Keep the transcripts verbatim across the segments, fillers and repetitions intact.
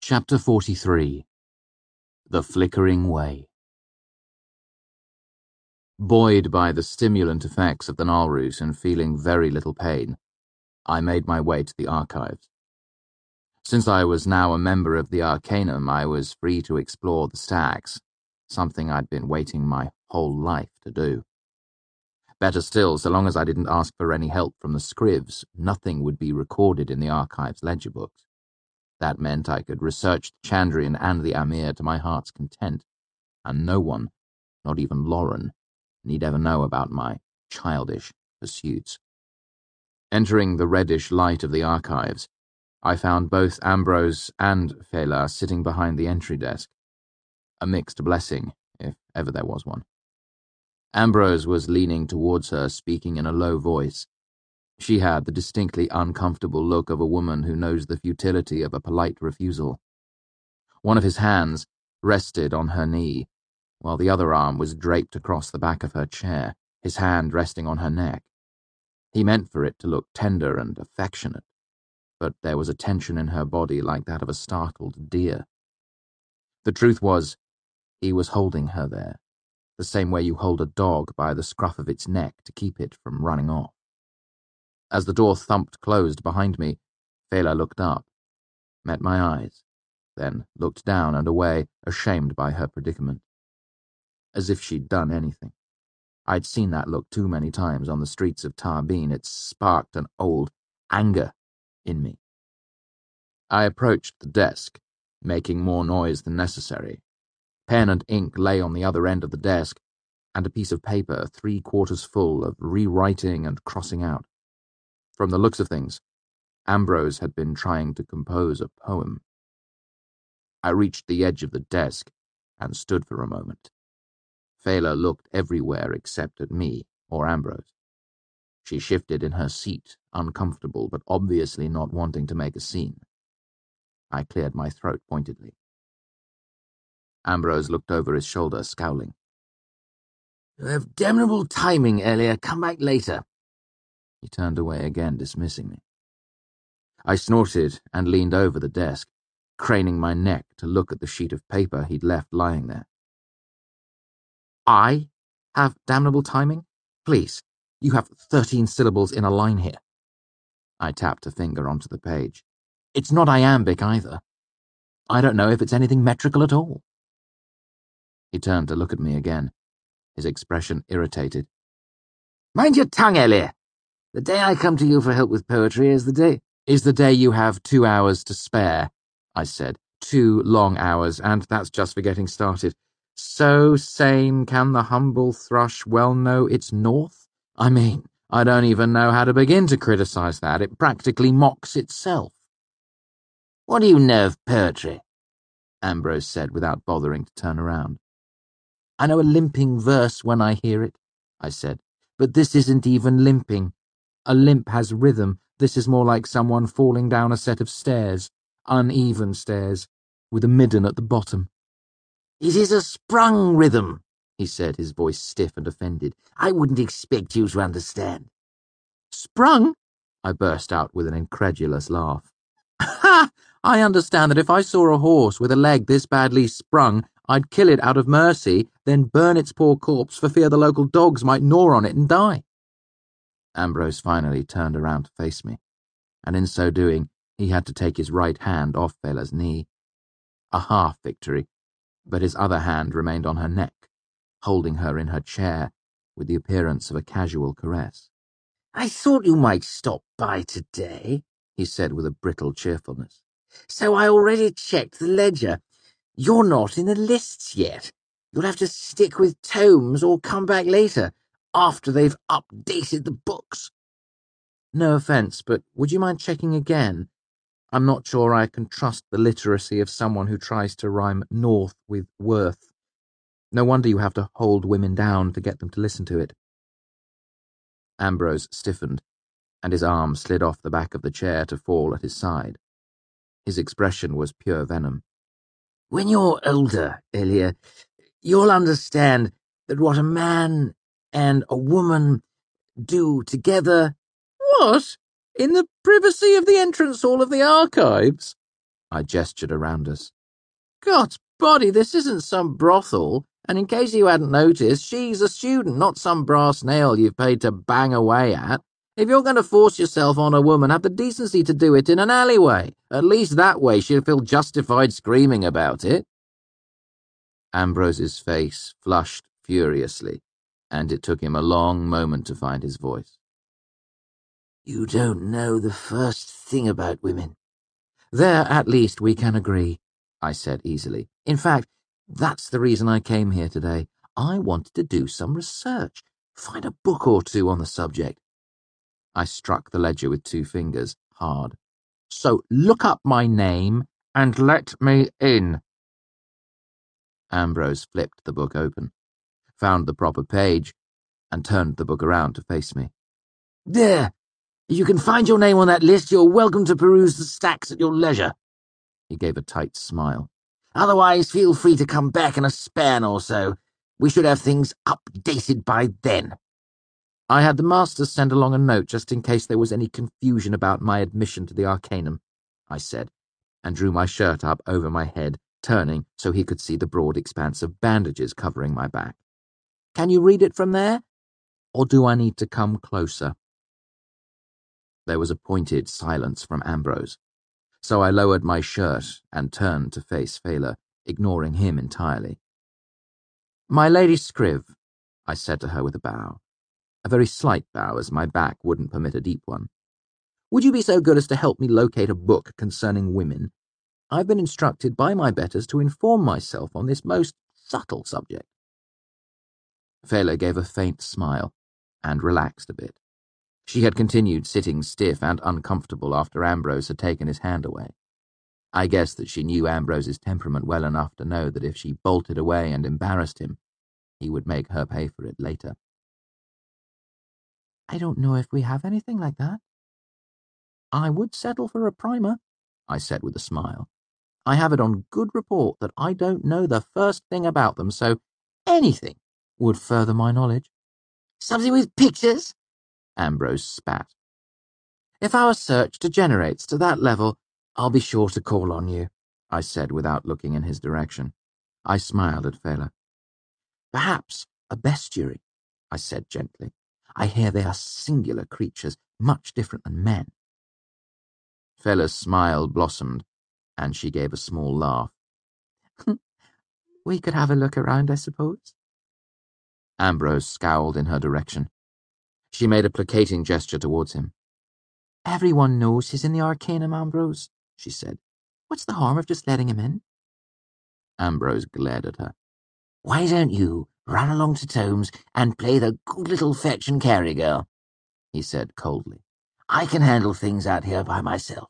Chapter forty-three. The Flickering Way. Buoyed by the stimulant effects of the Nalrus and feeling very little pain, I made my way to the archives. Since I was now a member of the Arcanum, I was free to explore the stacks, something I'd been waiting my whole life to do. Better still, so long as I didn't ask for any help from the Scrivs, nothing would be recorded in the archive's ledger books. That meant I could research the Chandrian and the Amir to my heart's content, and no one, not even Lauren, need ever know about my childish pursuits. Entering the reddish light of the archives, I found both Ambrose and Fela sitting behind the entry desk. A mixed blessing, if ever there was one. Ambrose was leaning towards her, speaking in a low voice. She had the distinctly uncomfortable look of a woman who knows the futility of a polite refusal. One of his hands rested on her knee, while the other arm was draped across the back of her chair, his hand resting on her neck. He meant for it to look tender and affectionate, but there was a tension in her body like that of a startled deer. The truth was, he was holding her there, the same way you hold a dog by the scruff of its neck to keep it from running off. As the door thumped closed behind me, Fela looked up, met my eyes, then looked down and away, ashamed by her predicament. As if she'd done anything. I'd seen that look too many times on the streets of Tarbeen. It sparked an old anger in me. I approached the desk, making more noise than necessary. Pen and ink lay on the other end of the desk, and a piece of paper three-quarters full of rewriting and crossing out. From the looks of things, Ambrose had been trying to compose a poem. I reached the edge of the desk and stood for a moment. Fela looked everywhere except at me or Ambrose. She shifted in her seat, uncomfortable but obviously not wanting to make a scene. I cleared my throat pointedly. Ambrose looked over his shoulder, scowling. "You have damnable timing, Elia. Come back later." He turned away again, dismissing me. I snorted and leaned over the desk, craning my neck to look at the sheet of paper he'd left lying there. "I have damnable timing? Please, you have thirteen syllables in a line here." I tapped a finger onto the page. "It's not iambic either. I don't know if it's anything metrical at all." He turned to look at me again, his expression irritated. "Mind your tongue, Elia. The day I come to you for help with poetry is the day— Is the day you have two hours to spare," I said. "Two long hours, and that's just for getting started. So sane can the humble thrush well know its north? I mean, I don't even know how to begin to criticize that. It practically mocks itself." "What do you know of poetry?" Ambrose said without bothering to turn around. "I know a limping verse when I hear it," I said, "but this isn't even limping. A limp has rhythm. This is more like someone falling down a set of stairs, uneven stairs, with a midden at the bottom." "It is a sprung rhythm," he said, his voice stiff and offended. "I wouldn't expect you to understand." "Sprung?" I burst out with an incredulous laugh. "Ha! I understand that if I saw a horse with a leg this badly sprung, I'd kill it out of mercy, then burn its poor corpse for fear the local dogs might gnaw on it and die." Ambrose finally turned around to face me, and in so doing, he had to take his right hand off Fela's knee. A half victory, but his other hand remained on her neck, holding her in her chair with the appearance of a casual caress. "I thought you might stop by today," he said with a brittle cheerfulness. "So I already checked the ledger. You're not in the lists yet. You'll have to stick with tomes or come back later, after they've updated the books." "No offense, but would you mind checking again? I'm not sure I can trust the literacy of someone who tries to rhyme north with worth. No wonder you have to hold women down to get them to listen to it." Ambrose stiffened, and his arm slid off the back of the chair to fall at his side. His expression was pure venom. "When you're older, Elia, you'll understand that what a man and a woman do together—" "What? In the privacy of the entrance hall of the archives?" I gestured around us. God's body, this isn't some brothel, and in case you hadn't noticed, she's a student, not some brass nail you've paid to bang away at. If you're going to force yourself on a woman, have the decency to do it in an alleyway. At least that way she'll feel justified screaming about it. Ambrose's face flushed furiously, and it took him a long moment to find his voice. You don't know the first thing about women. There, at least, we can agree, I said easily. In fact, that's the reason I came here today. I wanted to do some research, find a book or two on the subject. I struck the ledger with two fingers, hard. So look up my name and let me in. Ambrose flipped the book open, found the proper page, and turned the book around to face me. There! You can find your name on that list. You're welcome to peruse the stacks at your leisure. He gave a tight smile. Otherwise, feel free to come back in a span or so. We should have things updated by then. I had the masters send along a note just in case there was any confusion about my admission to the Arcanum, I said, and drew my shirt up over my head, turning so he could see the broad expanse of bandages covering my back. Can you read it from there? Or do I need to come closer? There was a pointed silence from Ambrose, so I lowered my shirt and turned to face Fela, ignoring him entirely. My Lady Scriv, I said to her with a bow, a very slight bow as my back wouldn't permit a deep one. Would you be so good as to help me locate a book concerning women? I've been instructed by my betters to inform myself on this most subtle subject. Fela gave a faint smile and relaxed a bit. She had continued sitting stiff and uncomfortable after Ambrose had taken his hand away. I guessed that she knew Ambrose's temperament well enough to know that if she bolted away and embarrassed him, he would make her pay for it later. I don't know if we have anything like that. I would settle for a primer, I said with a smile. I have it on good report that I don't know the first thing about them, so anything would further my knowledge. Something with pictures? Ambrose spat. If our search degenerates to that level, I'll be sure to call on you, I said without looking in his direction. I smiled at Fela. Perhaps a bestiary, I said gently. I hear they are singular creatures, much different than men. Fela's smile blossomed, and she gave a small laugh. We could have a look around, I suppose. Ambrose scowled in her direction. She made a placating gesture towards him. Everyone knows he's in the Arcanum, Ambrose, she said. What's the harm of just letting him in? Ambrose glared at her. Why don't you run along to Tomes and play the good little fetch and carry girl? He said coldly. I can handle things out here by myself.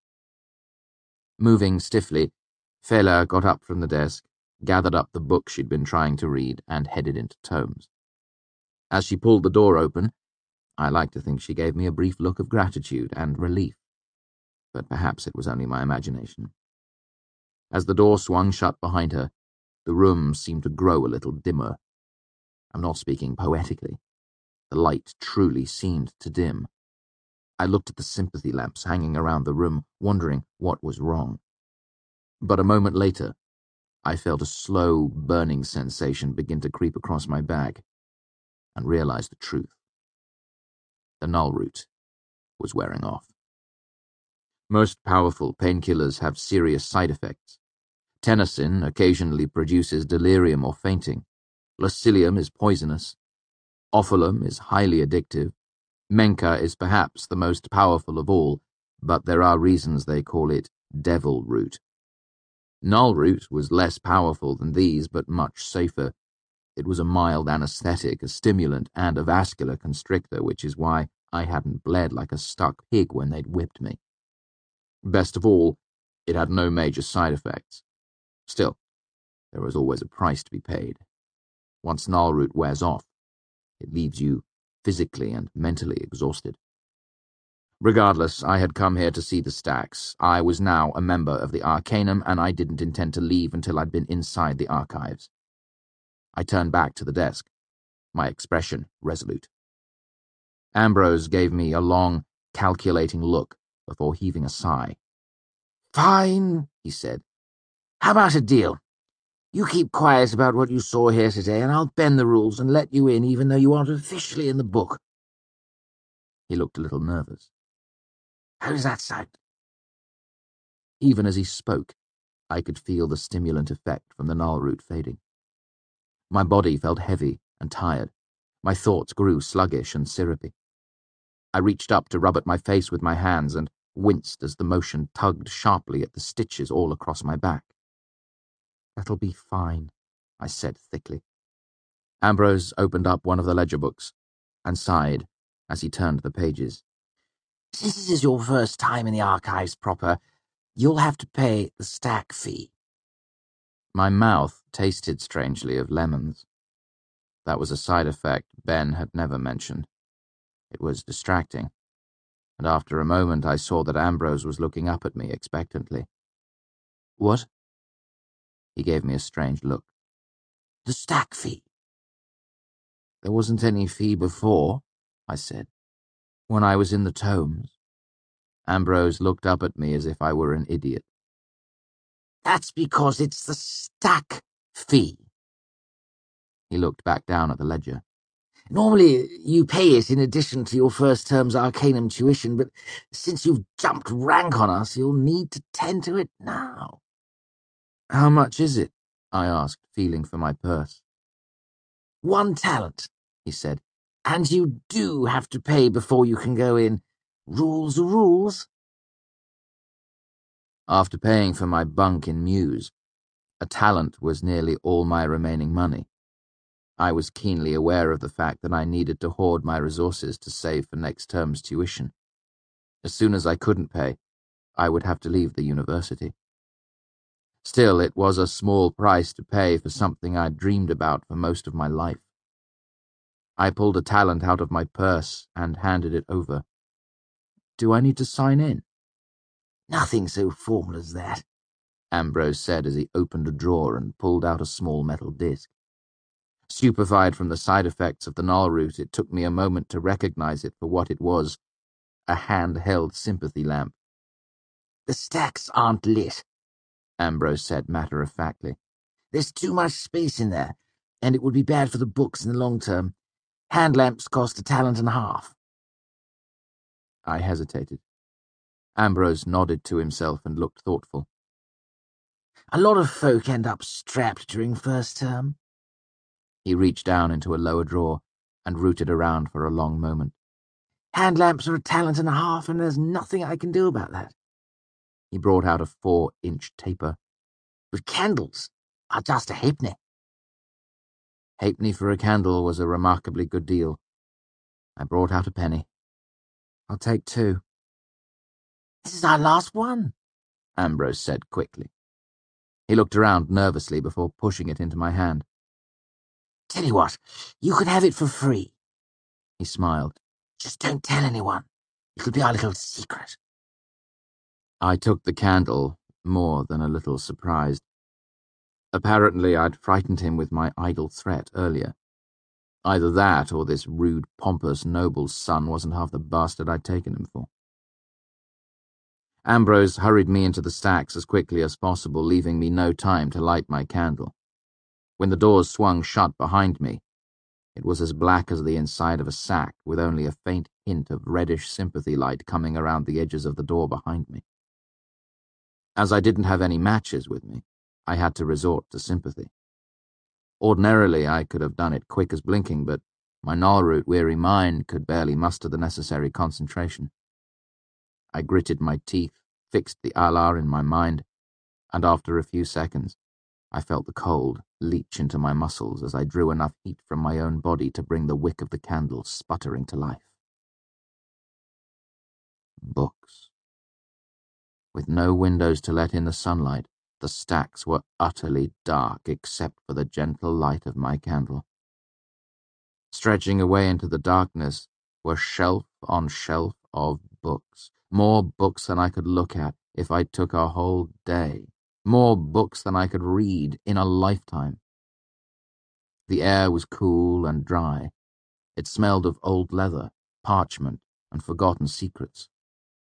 Moving stiffly, Fela got up from the desk, gathered up the book she'd been trying to read, and headed into Tomes. As she pulled the door open, I like to think she gave me a brief look of gratitude and relief, but perhaps it was only my imagination. As the door swung shut behind her, the room seemed to grow a little dimmer. I'm not speaking poetically. The light truly seemed to dim. I looked at the sympathy lamps hanging around the room, wondering what was wrong. But a moment later, I felt a slow, burning sensation begin to creep across my back, and realized the truth. The null root was wearing off. Most powerful painkillers have serious side effects. Tenocin occasionally produces delirium or fainting. Lucilium is poisonous. Ophalum is highly addictive. Menka is perhaps the most powerful of all, but there are reasons they call it devil root. Null root was less powerful than these, but much safer. It was a mild anesthetic, a stimulant, and a vascular constrictor, which is why I hadn't bled like a stuck pig when they'd whipped me. Best of all, it had no major side effects. Still, there was always a price to be paid. Once null root wears off, it leaves you physically and mentally exhausted. Regardless, I had come here to see the stacks. I was now a member of the Arcanum, and I didn't intend to leave until I'd been inside the archives. I turned back to the desk, my expression resolute. Ambrose gave me a long, calculating look before heaving a sigh. Fine, he said. How about a deal? You keep quiet about what you saw here today, and I'll bend the rules and let you in even though you aren't officially in the book. He looked a little nervous. How does that sound? Even as he spoke, I could feel the stimulant effect from the Null root fading. My body felt heavy and tired. My thoughts grew sluggish and syrupy. I reached up to rub at my face with my hands and winced as the motion tugged sharply at the stitches all across my back. That'll be fine, I said thickly. Ambrose opened up one of the ledger books and sighed as he turned the pages. Since this is your first time in the archives proper, you'll have to pay the stack fee. My mouth tasted strangely of lemons. That was a side effect Ben had never mentioned. It was distracting, and after a moment I saw that Ambrose was looking up at me expectantly. What? He gave me a strange look. The stack fee. There wasn't any fee before, I said, when I was in the tomes. Ambrose looked up at me as if I were an idiot. That's because it's the stack fee. He looked back down at the ledger. Normally, you pay it in addition to your first term's Arcanum tuition, but since you've jumped rank on us, you'll need to tend to it now. How much is it? I asked, feeling for my purse. One talent, he said, and you do have to pay before you can go in. Rules are rules. After paying for my bunk in Muse, a talent was nearly all my remaining money. I was keenly aware of the fact that I needed to hoard my resources to save for next term's tuition. As soon as I couldn't pay, I would have to leave the university. Still, it was a small price to pay for something I'd dreamed about for most of my life. I pulled a talent out of my purse and handed it over. Do I need to sign in? Nothing so formal as that, Ambrose said as he opened a drawer and pulled out a small metal disc. Stupefied from the side effects of the Null root, it took me a moment to recognize it for what it was, a hand-held sympathy lamp. The stacks aren't lit, Ambrose said matter-of-factly. There's too much space in there, and it would be bad for the books in the long term. Hand lamps cost a talent and a half. I hesitated. Ambrose nodded to himself and looked thoughtful. A lot of folk end up strapped during first term. He reached down into a lower drawer and rooted around for a long moment. Hand lamps are a talent and a half, and there's nothing I can do about that. He brought out a four-inch taper. But candles are just a halfpenny. Halfpenny for a candle was a remarkably good deal. I brought out a penny. I'll take two. This is our last one, Ambrose said quickly. He looked around nervously before pushing it into my hand. Tell you what, you could have it for free. He smiled. Just don't tell anyone. It'll be our little secret. I took the candle, more than a little surprised. Apparently I'd frightened him with my idle threat earlier. Either that or this rude, pompous noble's son wasn't half the bastard I'd taken him for. Ambrose hurried me into the stacks as quickly as possible, leaving me no time to light my candle. When the doors swung shut behind me, it was as black as the inside of a sack, with only a faint hint of reddish sympathy light coming around the edges of the door behind me. As I didn't have any matches with me, I had to resort to sympathy. Ordinarily, I could have done it quick as blinking, but my Null-root-weary mind could barely muster the necessary concentration. I gritted my teeth, fixed the alar in my mind, and after a few seconds, I felt the cold leach into my muscles as I drew enough heat from my own body to bring the wick of the candle sputtering to life. Books. With no windows to let in the sunlight, the stacks were utterly dark except for the gentle light of my candle. Stretching away into the darkness were shelf on shelf of books, more books than I could look at if I took a whole day, more books than I could read in a lifetime. The air was cool and dry. It smelled of old leather, parchment, and forgotten secrets.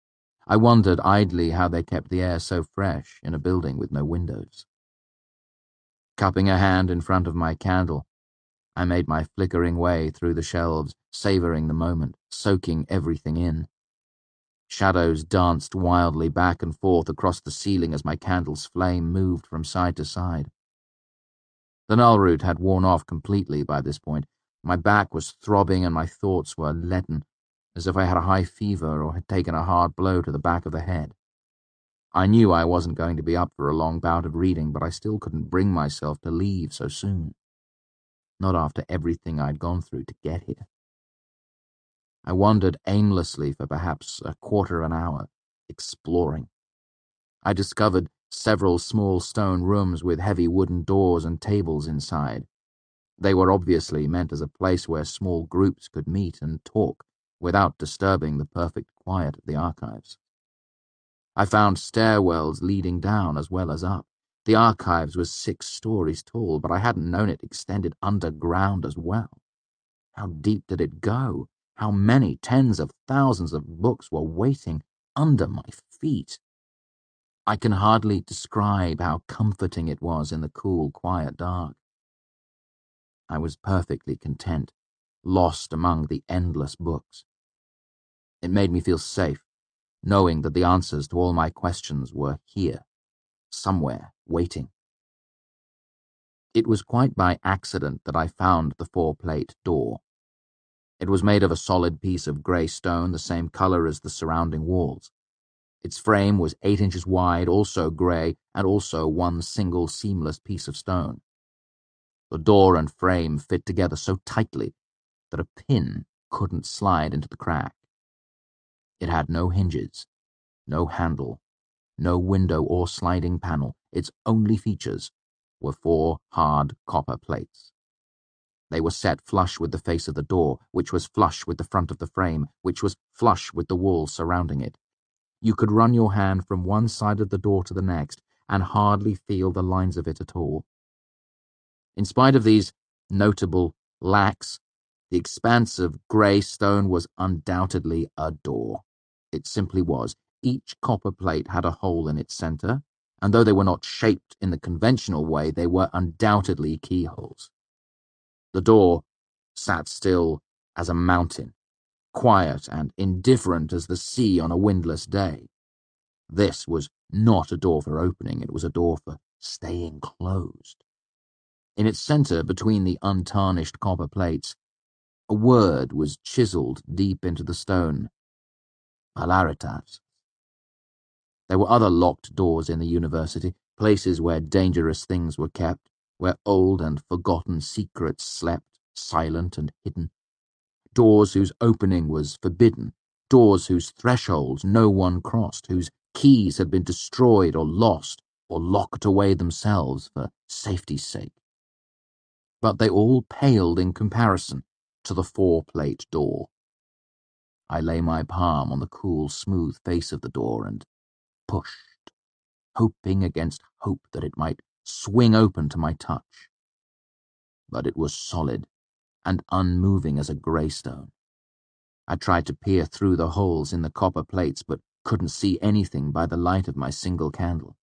I wondered idly how they kept the air so fresh in a building with no windows. Cupping a hand in front of my candle, I made my flickering way through the shelves, savoring the moment, soaking everything in. Shadows danced wildly back and forth across the ceiling as my candle's flame moved from side to side. The nullroot had worn off completely by this point. My back was throbbing and my thoughts were leaden, as if I had a high fever or had taken a hard blow to the back of the head. I knew I wasn't going to be up for a long bout of reading, but I still couldn't bring myself to leave so soon. Not after everything I'd gone through to get here. I wandered aimlessly for perhaps a quarter of an hour, exploring. I discovered several small stone rooms with heavy wooden doors and tables inside. They were obviously meant as a place where small groups could meet and talk without disturbing the perfect quiet of the archives. I found stairwells leading down as well as up. The archives was six stories tall, but I hadn't known it extended underground as well. How deep did it go? How many tens of thousands of books were waiting under my feet? I can hardly describe how comforting it was in the cool, quiet dark. I was perfectly content, lost among the endless books. It made me feel safe, knowing that the answers to all my questions were here, somewhere, waiting. It was quite by accident that I found the four-plate door. It was made of a solid piece of grey stone, the same colour as the surrounding walls. Its frame was eight inches wide, also grey, and also one single seamless piece of stone. The door and frame fit together so tightly that a pin couldn't slide into the crack. It had no hinges, no handle, no window or sliding panel. Its only features were four hard copper plates. They were set flush with the face of the door, which was flush with the front of the frame, which was flush with the wall surrounding it. You could run your hand from one side of the door to the next and hardly feel the lines of it at all. In spite of these notable lacks, the expanse of grey stone was undoubtedly a door. It simply was. Each copper plate had a hole in its centre, and though they were not shaped in the conventional way, they were undoubtedly keyholes. The door sat still as a mountain, quiet and indifferent as the sea on a windless day. This was not a door for opening, it was a door for staying closed. In its centre, between the untarnished copper plates, a word was chiselled deep into the stone. Valeritas. There were other locked doors in the university, places where dangerous things were kept, where old and forgotten secrets slept, silent and hidden. Doors whose opening was forbidden, doors whose thresholds no one crossed, whose keys had been destroyed or lost or locked away themselves for safety's sake. But they all paled in comparison to the four-plate door. I lay my palm on the cool, smooth face of the door and pushed, hoping against hope that it might swing open to my touch. But it was solid and unmoving as a grey stone. I tried to peer through the holes in the copper plates, but couldn't see anything by the light of my single candle.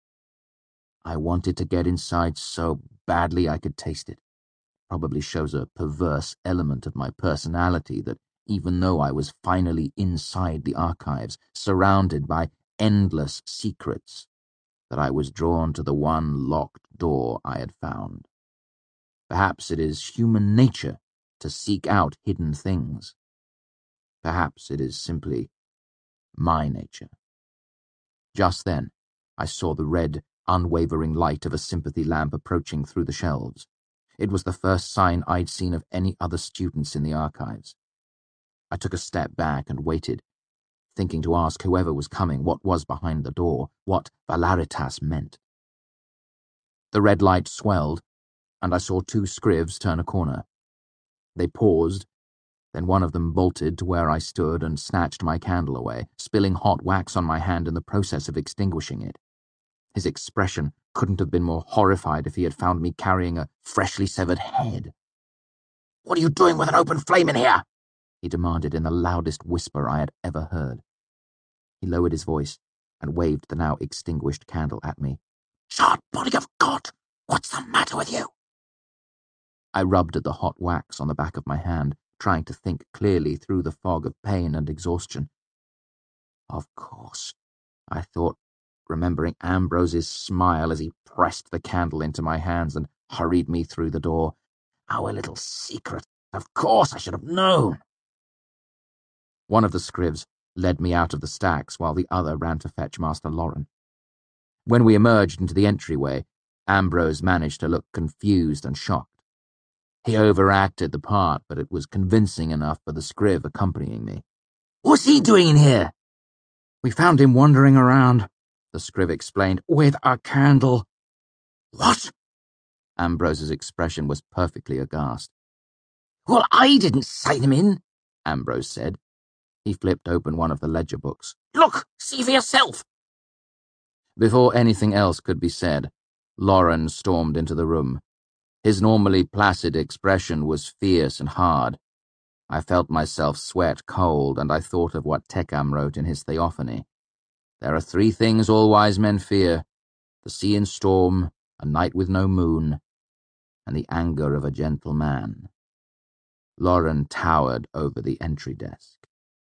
I wanted to get inside so badly I could taste it. Probably shows a perverse element of my personality that even though I was finally inside the archives, surrounded by endless secrets, that I was drawn to the one locked door I had found. Perhaps it is human nature to seek out hidden things. Perhaps it is simply my nature. Just then, I saw the red, unwavering light of a sympathy lamp approaching through the shelves. It was the first sign I'd seen of any other students in the archives. I took a step back and waited, thinking to ask whoever was coming what was behind the door, what Valeritas meant. The red light swelled, and I saw two scrivs turn a corner. They paused, then one of them bolted to where I stood and snatched my candle away, spilling hot wax on my hand in the process of extinguishing it. His expression couldn't have been more horrified if he had found me carrying a freshly severed head. "What are you doing with an open flame in here?" he demanded in the loudest whisper I had ever heard. He lowered his voice and waved the now extinguished candle at me. "Sharp body of God! What's the matter with you?" I rubbed at the hot wax on the back of my hand, trying to think clearly through the fog of pain and exhaustion. Of course, I thought, remembering Ambrose's smile as he pressed the candle into my hands and hurried me through the door. Our little secret. Of course I should have known. One of the scrivs led me out of the stacks while the other ran to fetch Master Loren. When we emerged into the entryway, Ambrose managed to look confused and shocked. He overacted the part, but it was convincing enough for the scriv accompanying me. "What's he doing in here?" "We found him wandering around," the scriv explained, "with a candle." "What?" Ambrose's expression was perfectly aghast. "Well, I didn't sign him in," Ambrose said. He flipped open one of the ledger books. "Look, see for yourself." Before anything else could be said, Loren stormed into the room. His normally placid expression was fierce and hard. I felt myself sweat cold, and I thought of what Tekam wrote in his Theophany. There are three things all wise men fear: the sea and storm, a night with no moon, and the anger of a gentle man. Loren towered over the entry desk.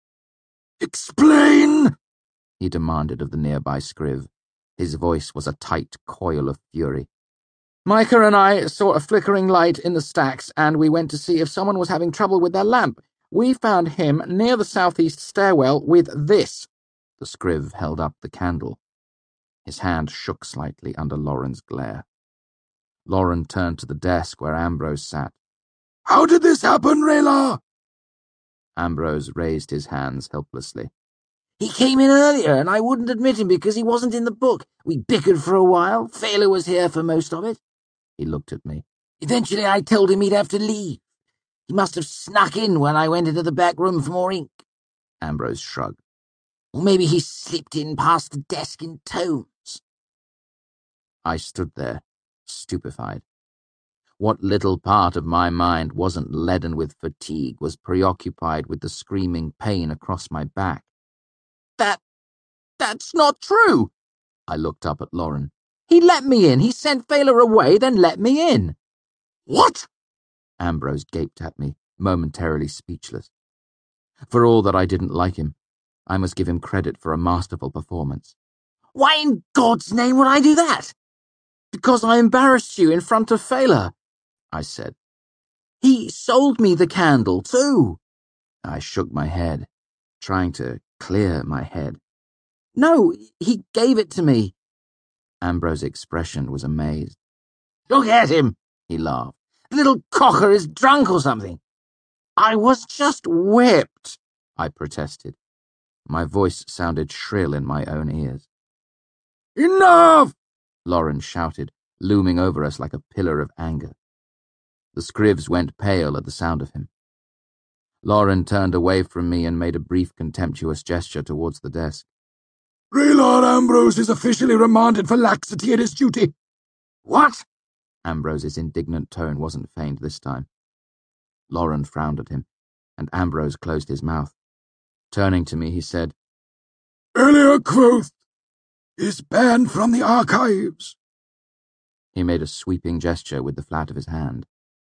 "Explain!" he demanded of the nearby scriv. His voice was a tight coil of fury. "Micah and I saw a flickering light in the stacks, and we went to see if someone was having trouble with their lamp. We found him near the southeast stairwell with this." The scriv held up the candle. His hand shook slightly under Loren's glare. Loren turned to the desk where Ambrose sat. "How did this happen, Raylar?" Ambrose raised his hands helplessly. "He came in earlier, and I wouldn't admit him because he wasn't in the book. We bickered for a while. Fela was here for most of it." He looked at me. "Eventually I told him he'd have to leave. He must have snuck in when I went into the back room for more ink." Ambrose shrugged. "Or maybe he slipped in past the desk in tomes." I stood there, stupefied. What little part of my mind wasn't leaden with fatigue was preoccupied with the screaming pain across my back. That... that's not true." I looked up at Loren. "He let me in. He sent Fela away, then let me in." "What?" Ambrose gaped at me, momentarily speechless. For all that I didn't like him, I must give him credit for a masterful performance. "Why in God's name would I do that?" "Because I embarrassed you in front of Fela," I said. "He sold me the candle, too." I shook my head, trying to clear my head. "No, he gave it to me." Ambrose's expression was amazed. "Look at him," he laughed. "The little cocker is drunk or something." "I was just whipped," I protested. My voice sounded shrill in my own ears. "Enough!" Loren shouted, looming over us like a pillar of anger. The scrivs went pale at the sound of him. Loren turned away from me and made a brief contemptuous gesture towards the desk. "Raylar Ambrose is officially remanded for laxity in his duty." "What?" Ambrose's indignant tone wasn't feigned this time. Loren frowned at him, and Ambrose closed his mouth. Turning to me, he said, "Elia Kvothe is banned from the archives." He made a sweeping gesture with the flat of his hand.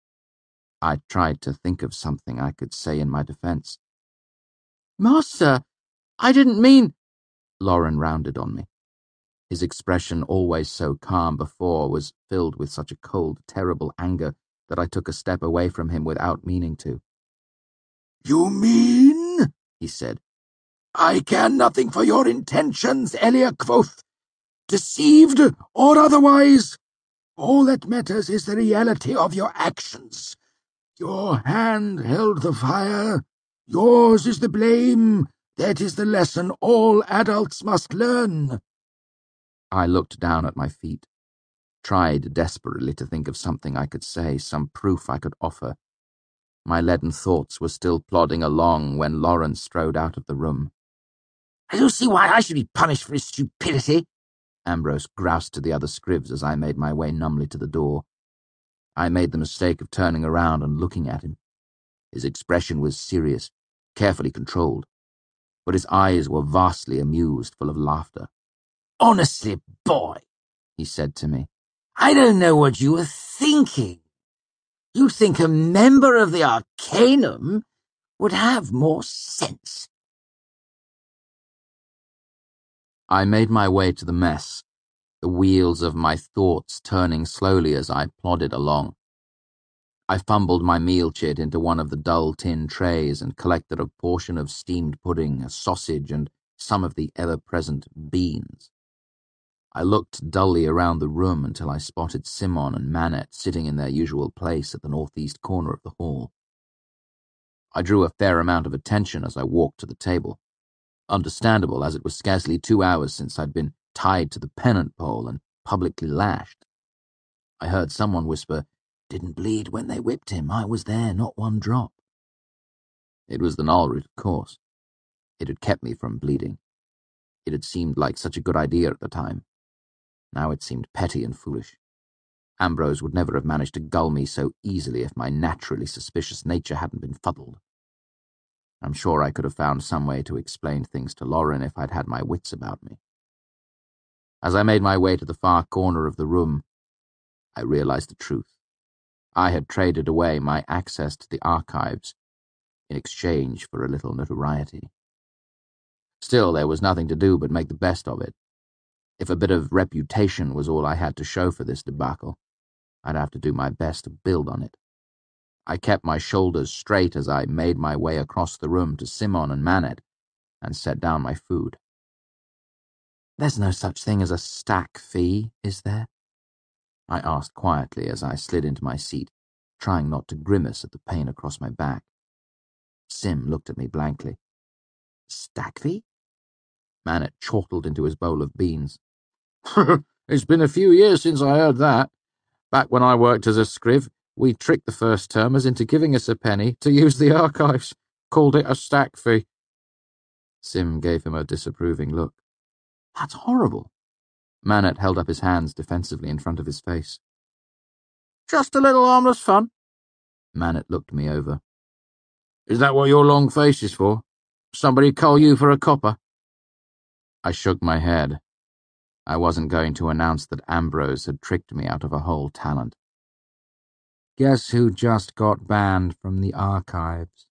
I tried to think of something I could say in my defense. "Master, I didn't mean—" Loren rounded on me. His expression, always so calm before, was filled with such a cold, terrible anger that I took a step away from him without meaning to. "You mean," he said, "I care nothing for your intentions, Elia Kvothe, deceived or otherwise. All that matters is the reality of your actions. Your hand held the fire. Yours is the blame. That is the lesson all adults must learn." I looked down at my feet, tried desperately to think of something I could say, some proof I could offer. My leaden thoughts were still plodding along when Loren strode out of the room. "I don't see why I should be punished for his stupidity," Ambrose groused to the other scrivs as I made my way numbly to the door. I made the mistake of turning around and looking at him. His expression was serious, carefully controlled. but his eyes were vastly amused, full of laughter. "Honestly, boy," he said to me, "I don't know what you were thinking. You'd think a member of the Arcanum would have more sense." I made my way to the mess, the wheels of my thoughts turning slowly as I plodded along. I fumbled my meal chit into one of the dull tin trays and collected a portion of steamed pudding, a sausage, and some of the ever-present beans. I looked dully around the room until I spotted Simon and Manette sitting in their usual place at the northeast corner of the hall. I drew a fair amount of attention as I walked to the table. Understandable, as it was scarcely two hours since I'd been tied to the pennant pole and publicly lashed. I heard someone whisper, "Didn't bleed when they whipped him. I was there, not one drop." It was the Nalroot, of course. It had kept me from bleeding. It had seemed like such a good idea at the time. Now it seemed petty and foolish. Ambrose would never have managed to gull me so easily if my naturally suspicious nature hadn't been fuddled. I'm sure I could have found some way to explain things to Lauren if I'd had my wits about me. As I made my way to the far corner of the room, I realized the truth. I had traded away my access to the archives in exchange for a little notoriety. Still, there was nothing to do but make the best of it. If a bit of reputation was all I had to show for this debacle, I'd have to do my best to build on it. I kept my shoulders straight as I made my way across the room to Simon and Manette and set down my food. "There's no such thing as a stack fee, is there?" I asked quietly as I slid into my seat, trying not to grimace at the pain across my back. Sim looked at me blankly. "Stack fee?" Manette chortled into his bowl of beans. "It's been a few years since I heard that. Back when I worked as a scriv, we tricked the first termers into giving us a penny to use the archives. Called it a stack fee." Sim gave him a disapproving look. "That's horrible." Manette held up his hands defensively in front of his face. "Just a little harmless fun." Manette looked me over. "Is that what your long face is for? Somebody call you for a copper?" I shook my head. I wasn't going to announce that Ambrose had tricked me out of a whole talent. "Guess who just got banned from the archives?"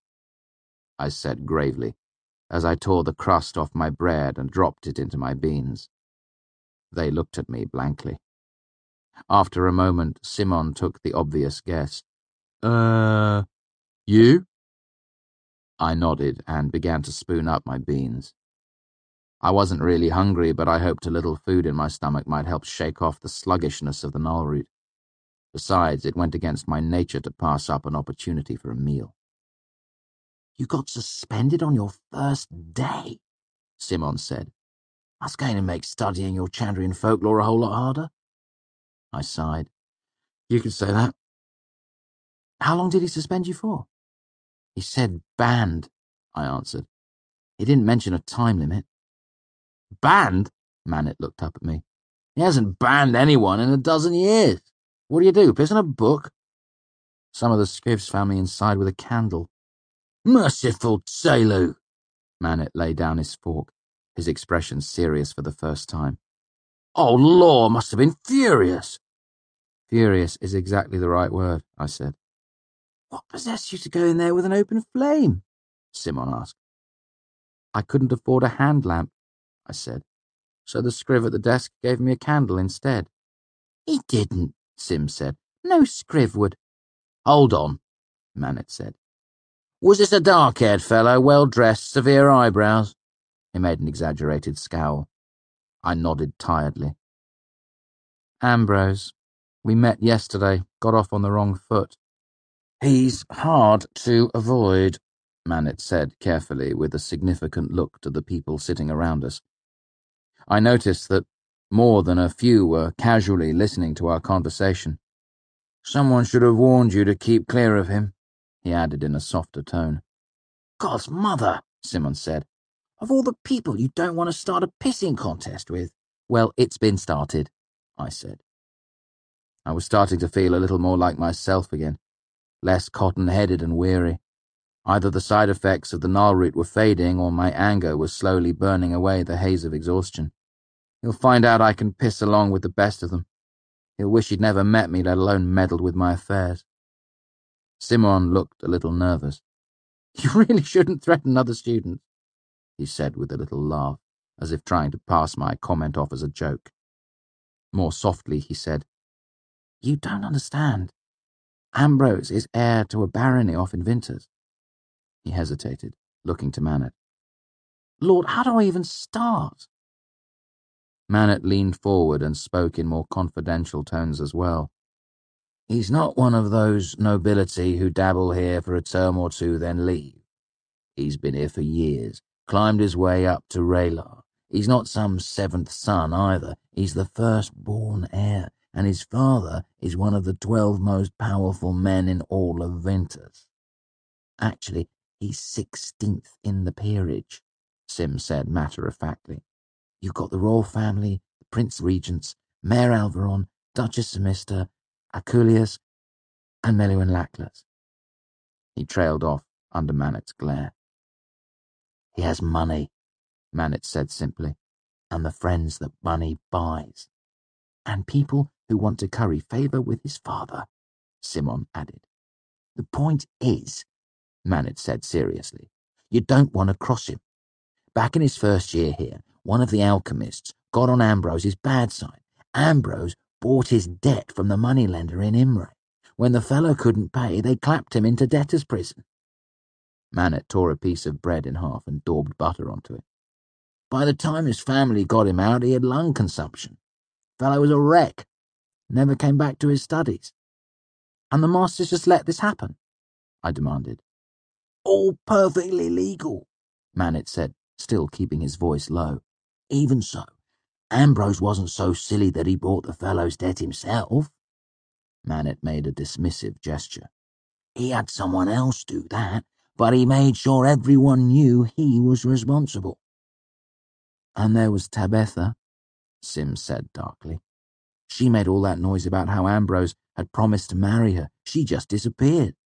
I said gravely, as I tore the crust off my bread and dropped it into my beans. They looked at me blankly. After a moment, Simon took the obvious guess. Uh, you? I nodded and began to spoon up my beans. I wasn't really hungry, but I hoped a little food in my stomach might help shake off the sluggishness of the Nalroot. Besides, it went against my nature to pass up an opportunity for a meal. "You got suspended on your first day," Simon said. "That's going to make studying your Chandrian folklore a whole lot harder." I sighed. "You could say that." "How long did he suspend you for?" "He said banned," I answered. "He didn't mention a time limit." "Banned?" Manette looked up at me. "He hasn't banned anyone in a dozen years. What do you do, piss in a book?" "Some of the scrivs found me inside with a candle." "Merciful Tselu!" Manette laid down his fork, his expression serious for the first time. "Oh, Law must have been furious." "Furious is exactly the right word," I said. "What possessed you to go in there with an open flame?" Simon asked. "I couldn't afford a hand lamp," I said, "so the scriv at the desk gave me a candle instead." "He didn't," Sim said. "No scriv would." "Hold on," Manette said. "Was this a dark-haired fellow, well-dressed, severe eyebrows?" He made an exaggerated scowl. I nodded tiredly. "Ambrose. We met yesterday, got off on the wrong foot." "He's hard to avoid," Manette said carefully, with a significant look to the people sitting around us. I noticed that more than a few were casually listening to our conversation. "Someone should have warned you to keep clear of him," he added in a softer tone. "God's mother," Simon said. "Of all the people you don't want to start a pissing contest with." "Well, it's been started," I said. I was starting to feel a little more like myself again, less cotton-headed and weary. Either the side effects of the Nile route were fading or my anger was slowly burning away the haze of exhaustion. He'll find out I can piss along with the best of them. He'll wish he'd never met me, let alone meddled with my affairs. Simon looked a little nervous. You really shouldn't threaten other students, he said with a little laugh, as if trying to pass my comment off as a joke. More softly, he said, You don't understand. Ambrose is heir to a barony off in Vinters. He hesitated, looking to Manet. Lord, how do I even start? Manet leaned forward and spoke in more confidential tones as well. He's not one of those nobility who dabble here for a term or two then leave. He's been here for years, climbed his way up to Raylar. He's not some seventh son either. He's the first-born heir, and his father is one of the twelve most powerful men in all of Vinters. Actually, he's sixteenth in the peerage, Sim said matter-of-factly. You've got the royal family, the Prince Regents, Mayor Alvaron, Duchess Semista, Aculeus, and Meluan Lackless. He trailed off under Manet's glare. He has money, Manet said simply, and the friends that money buys. And people who want to curry favour with his father, Simon added. The point is, Manet said seriously, you don't want to cross him. Back in his first year here, one of the alchemists got on Ambrose's bad side. Ambrose bought his debt from the moneylender in Imre. When the fellow couldn't pay, they clapped him into debtor's prison. Manet tore a piece of bread in half and daubed butter onto it. By the time his family got him out, he had lung consumption. Fellow was a wreck. Never came back to his studies. And the masters just let this happen? I demanded. All perfectly legal, Manet said, still keeping his voice low. Even so, Ambrose wasn't so silly that he bought the fellow's debt himself. Manet made a dismissive gesture. He had someone else do that, but he made sure everyone knew he was responsible. And there was Tabitha, Sim said darkly. She made all that noise about how Ambrose had promised to marry her. She just disappeared.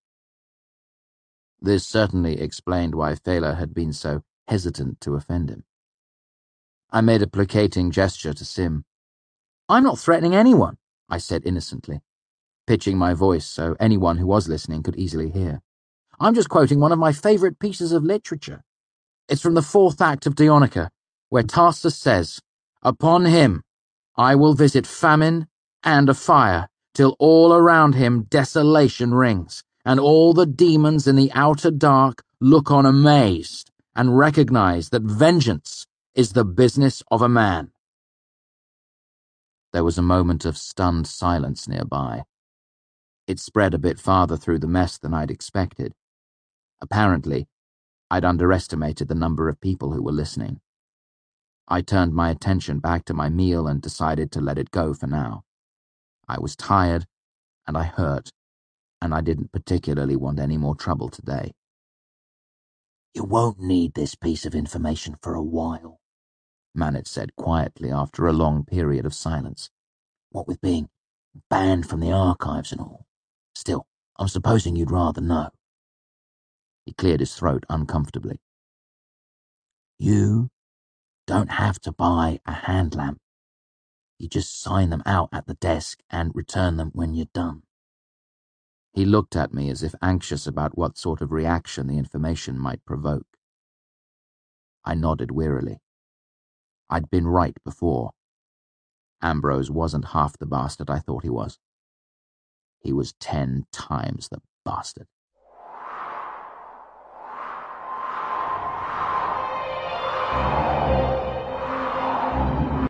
This certainly explained why Fela had been so hesitant to offend him. I made a placating gesture to Sim. I'm not threatening anyone, I said innocently, pitching my voice so anyone who was listening could easily hear. I'm just quoting one of my favourite pieces of literature. It's from the fourth act of Dionica, where Tarsus says, Upon him I will visit famine and a fire, till all around him desolation rings, and all the demons in the outer dark look on amazed and recognize that vengeance is the business of a man. There was a moment of stunned silence nearby. It spread a bit farther through the mess than I'd expected. Apparently, I'd underestimated the number of people who were listening. I turned my attention back to my meal and decided to let it go for now. I was tired, and I hurt, and I didn't particularly want any more trouble today. You won't need this piece of information for a while, Manet said quietly after a long period of silence. What with being banned from the archives and all. Still, I'm supposing you'd rather know. He cleared his throat uncomfortably. You don't have to buy a hand lamp. You just sign them out at the desk and return them when you're done. He looked at me as if anxious about what sort of reaction the information might provoke. I nodded wearily. I'd been right before. Ambrose wasn't half the bastard I thought he was. He was ten times the bastard.